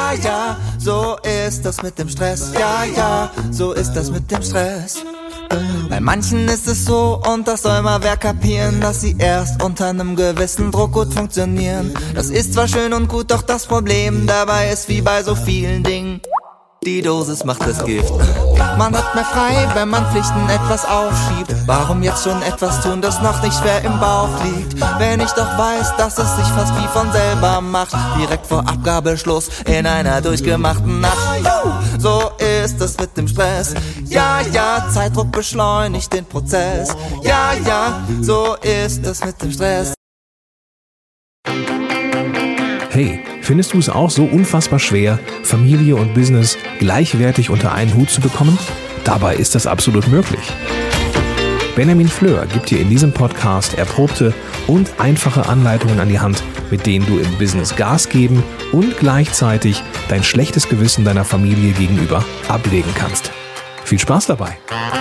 Ja, ja, so ist das mit dem Stress. Ja, ja, so ist das mit dem Stress. Bei manchen ist es so, und das soll mal wer kapieren, dass sie erst unter einem gewissen Druck gut funktionieren. Das ist zwar schön und gut, doch das Problem dabei ist wie bei so vielen Dingen: die Dosis macht das Gift. Man hat mehr frei, wenn man Pflichten etwas aufschiebt. Warum jetzt schon etwas tun, das noch nicht schwer im Bauch liegt? Wenn ich doch weiß, dass es sich fast wie von selber macht, direkt vor Abgabeschluss in einer durchgemachten Nacht. So ist es mit dem Stress. Ja, ja, Zeitdruck beschleunigt den Prozess. Ja, ja, so ist es mit dem Stress. Hey, findest du es auch so unfassbar schwer, Familie und Business gleichwertig unter einen Hut zu bekommen? Dabei ist das absolut möglich. Benjamin Fleur gibt dir in diesem Podcast erprobte und einfache Anleitungen an die Hand, mit denen du im Business Gas geben und gleichzeitig dein schlechtes Gewissen deiner Familie gegenüber ablegen kannst. Viel Spaß dabei!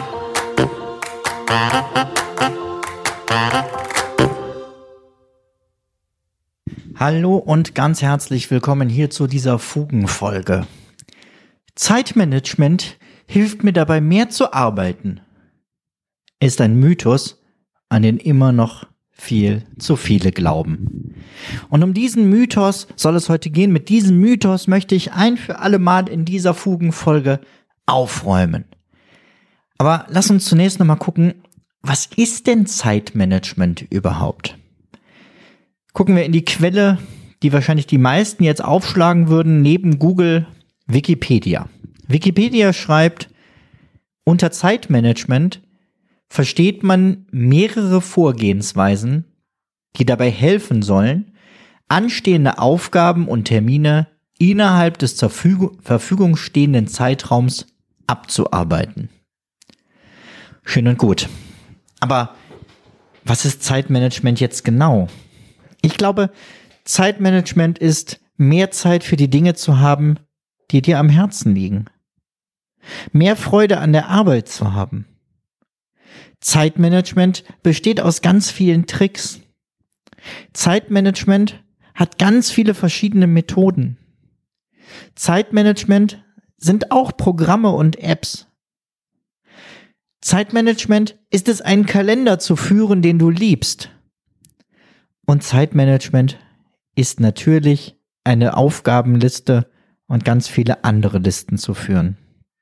Hallo und ganz herzlich willkommen hier zu dieser Fugenfolge. Zeitmanagement hilft mir dabei, mehr zu arbeiten. Ist ein Mythos, an den immer noch viel zu viele glauben. Und um diesen Mythos soll es heute gehen. Mit diesem Mythos möchte ich ein für alle Mal in dieser Fugenfolge aufräumen. Aber lass uns zunächst nochmal gucken, was ist denn Zeitmanagement überhaupt? Gucken wir in die Quelle, die wahrscheinlich die meisten jetzt aufschlagen würden, neben Google, Wikipedia. Wikipedia schreibt, unter Zeitmanagement versteht man mehrere Vorgehensweisen, die dabei helfen sollen, anstehende Aufgaben und Termine innerhalb des zur Verfügung stehenden Zeitraums abzuarbeiten. Schön und gut. Aber was ist Zeitmanagement jetzt genau? Ich glaube, Zeitmanagement ist, mehr Zeit für die Dinge zu haben, die dir am Herzen liegen. Mehr Freude an der Arbeit zu haben. Zeitmanagement besteht aus ganz vielen Tricks. Zeitmanagement hat ganz viele verschiedene Methoden. Zeitmanagement sind auch Programme und Apps. Zeitmanagement ist es, einen Kalender zu führen, den du liebst. Und Zeitmanagement ist natürlich eine Aufgabenliste und ganz viele andere Listen zu führen.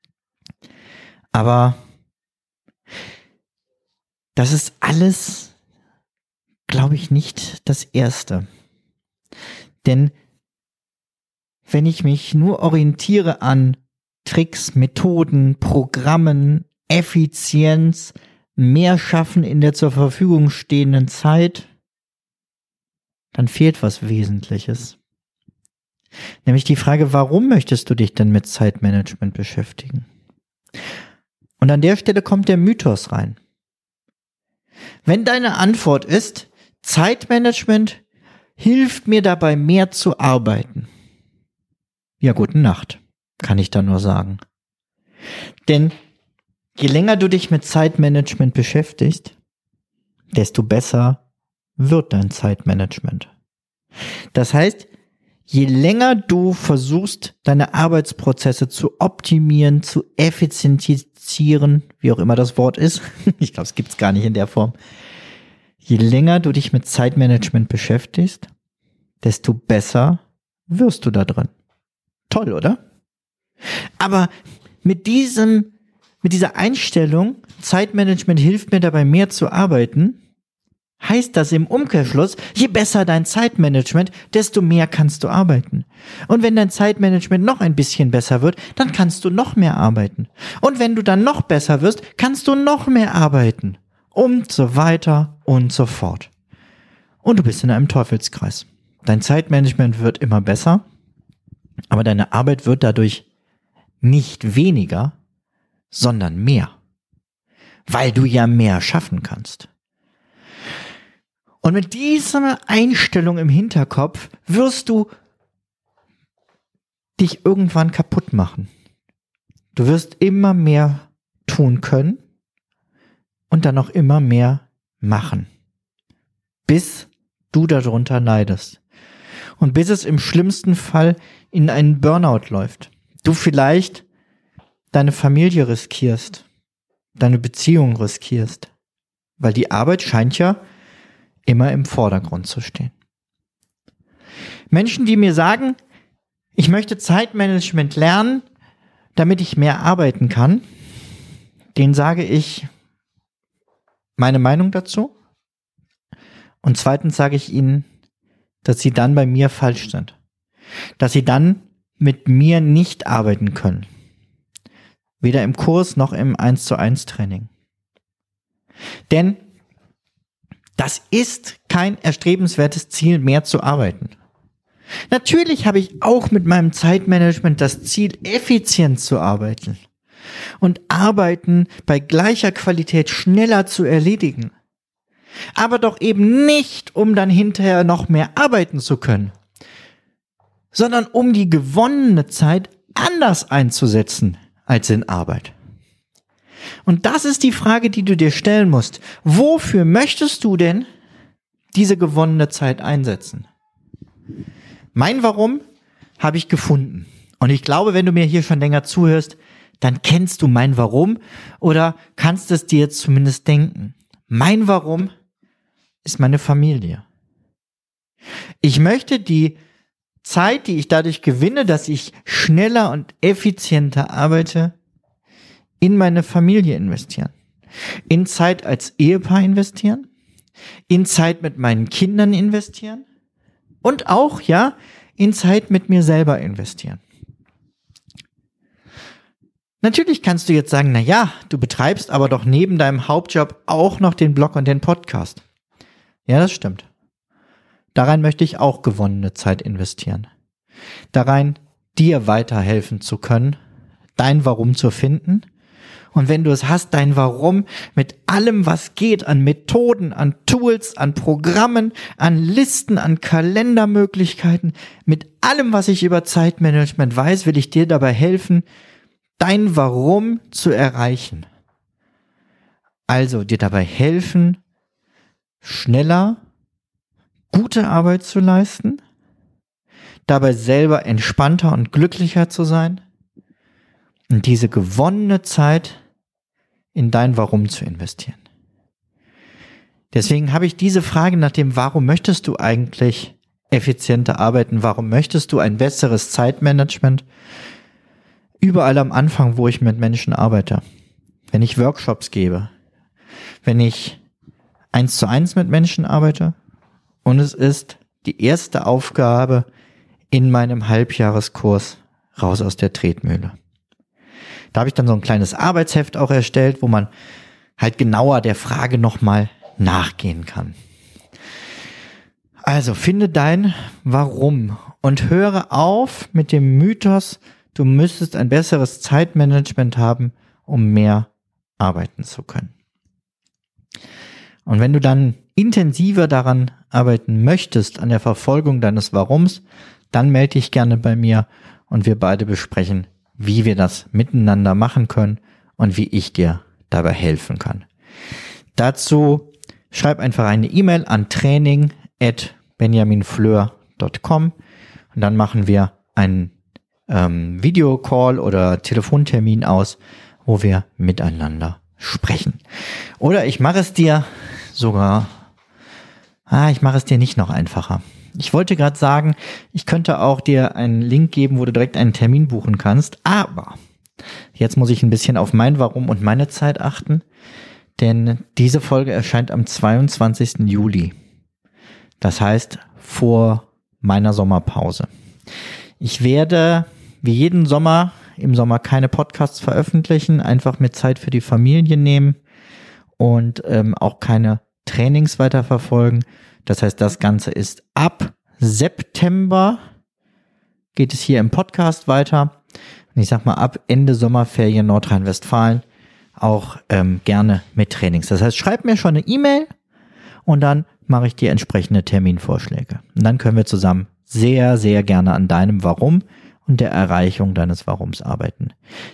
Aber das ist alles, glaube ich, nicht das Erste. Denn wenn ich mich nur orientiere an Tricks, Methoden, Programmen, Effizienz, mehr schaffen in der zur Verfügung stehenden Zeit, dann fehlt was Wesentliches. Nämlich die Frage, warum möchtest du dich denn mit Zeitmanagement beschäftigen? Und an der Stelle kommt der Mythos rein. Wenn deine Antwort ist, Zeitmanagement hilft mir dabei, mehr zu arbeiten. Ja, gute Nacht, kann ich da nur sagen. Denn je länger du dich mit Zeitmanagement beschäftigst, desto besser wird dein Zeitmanagement. Das heißt, je länger du versuchst, deine Arbeitsprozesse zu optimieren, zu effizientisieren, wie auch immer das Wort ist, ich glaube, es gibt es gar nicht in der Form, je länger du dich mit Zeitmanagement beschäftigst, desto besser wirst du da drin. Toll, oder? Aber mit dieser Einstellung, Zeitmanagement hilft mir dabei, mehr zu arbeiten, heißt das im Umkehrschluss, je besser dein Zeitmanagement, desto mehr kannst du arbeiten. Und wenn dein Zeitmanagement noch ein bisschen besser wird, dann kannst du noch mehr arbeiten. Und wenn du dann noch besser wirst, kannst du noch mehr arbeiten. Und so weiter und so fort. Und du bist in einem Teufelskreis. Dein Zeitmanagement wird immer besser, aber deine Arbeit wird dadurch nicht weniger, sondern mehr. Weil du ja mehr schaffen kannst. Und mit dieser Einstellung im Hinterkopf wirst du dich irgendwann kaputt machen. Du wirst immer mehr tun können und dann auch immer mehr machen, bis du darunter leidest. Und bis es im schlimmsten Fall in einen Burnout läuft. Du vielleicht deine Familie riskierst, deine Beziehung riskierst, weil die Arbeit scheint ja immer im Vordergrund zu stehen. Menschen, die mir sagen, ich möchte Zeitmanagement lernen, damit ich mehr arbeiten kann, denen sage ich meine Meinung dazu. Und zweitens sage ich ihnen, dass sie dann bei mir falsch sind. Dass sie dann mit mir nicht arbeiten können. Weder im Kurs noch im 1:1 Training. Denn das ist kein erstrebenswertes Ziel, mehr zu arbeiten. Natürlich habe ich auch mit meinem Zeitmanagement das Ziel, effizient zu arbeiten und Arbeiten bei gleicher Qualität schneller zu erledigen. Aber doch eben nicht, um dann hinterher noch mehr arbeiten zu können, sondern um die gewonnene Zeit anders einzusetzen als in Arbeit. Und das ist die Frage, die du dir stellen musst. Wofür möchtest du denn diese gewonnene Zeit einsetzen? Mein Warum habe ich gefunden. Und ich glaube, wenn du mir hier schon länger zuhörst, dann kennst du mein Warum oder kannst es dir jetzt zumindest denken. Mein Warum ist meine Familie. Ich möchte die Zeit, die ich dadurch gewinne, dass ich schneller und effizienter arbeite, in meine Familie investieren. In Zeit als Ehepaar investieren. In Zeit mit meinen Kindern investieren. Und auch, ja, in Zeit mit mir selber investieren. Natürlich kannst du jetzt sagen, na ja, du betreibst aber doch neben deinem Hauptjob auch noch den Blog und den Podcast. Ja, das stimmt. Darein möchte ich auch gewonnene Zeit investieren. Darein, dir weiterhelfen zu können, dein Warum zu finden. Und wenn du es hast, dein Warum mit allem, was geht, an Methoden, an Tools, an Programmen, an Listen, an Kalendermöglichkeiten, mit allem, was ich über Zeitmanagement weiß, will ich dir dabei helfen, dein Warum zu erreichen. Also dir dabei helfen, schneller gute Arbeit zu leisten, dabei selber entspannter und glücklicher zu sein und diese gewonnene Zeit in dein Warum zu investieren. Deswegen habe ich diese Frage nach dem, warum möchtest du eigentlich effizienter arbeiten, warum möchtest du ein besseres Zeitmanagement, überall am Anfang, wo ich mit Menschen arbeite, wenn ich Workshops gebe, wenn ich 1:1 mit Menschen arbeite und es ist die erste Aufgabe in meinem Halbjahreskurs raus aus der Tretmühle. Da habe ich dann so ein kleines Arbeitsheft auch erstellt, wo man halt genauer der Frage nochmal nachgehen kann. Also finde dein Warum und höre auf mit dem Mythos, du müsstest ein besseres Zeitmanagement haben, um mehr arbeiten zu können. Und wenn du dann intensiver daran arbeiten möchtest, an der Verfolgung deines Warums, dann melde dich gerne bei mir und wir beide besprechen, wie wir das miteinander machen können und wie ich dir dabei helfen kann. Dazu schreib einfach eine E-Mail an training@benjaminfleur.com und dann machen wir einen Videocall oder Telefontermin aus, wo wir miteinander sprechen. Oder ich mache es dir nicht noch einfacher. Ich wollte gerade sagen, ich könnte auch dir einen Link geben, wo du direkt einen Termin buchen kannst, aber jetzt muss ich ein bisschen auf mein Warum und meine Zeit achten, denn diese Folge erscheint am 22. Juli. Das heißt, vor meiner Sommerpause. Ich werde, wie jeden Sommer, im Sommer keine Podcasts veröffentlichen, einfach mir Zeit für die Familie nehmen und auch keine Trainings weiterverfolgen. Das heißt, das Ganze ist ab September geht es hier im Podcast weiter. Und ich sag mal, ab Ende Sommerferien Nordrhein-Westfalen auch gerne mit Trainings. Das heißt, schreib mir schon eine E-Mail und dann mache ich dir entsprechende Terminvorschläge. Und dann können wir zusammen sehr, sehr gerne an deinem Warum und der Erreichung deines Warums arbeiten.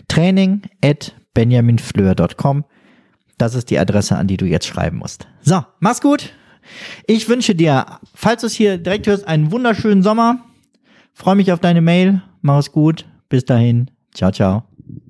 training@benjaminfleur.com. Das ist die Adresse, an die du jetzt schreiben musst. So, mach's gut. Ich wünsche dir, falls du es hier direkt hörst, einen wunderschönen Sommer. Freue mich auf deine Mail Mach es gut. Bis dahin. Ciao, ciao.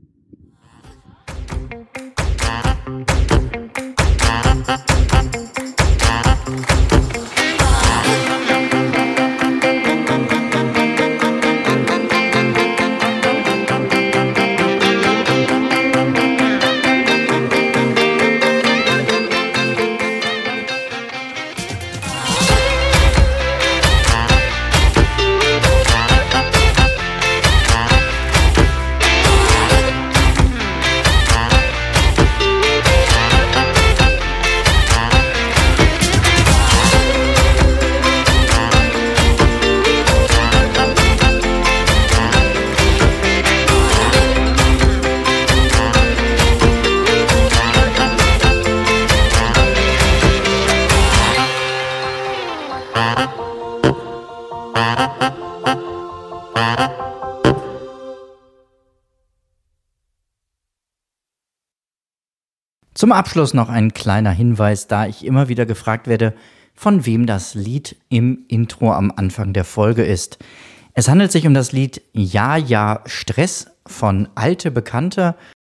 Zum Abschluss noch ein kleiner Hinweis, da ich immer wieder gefragt werde, von wem das Lied im Intro am Anfang der Folge ist. Es handelt sich um das Lied Ja, ja, Stress von Alte Bekannte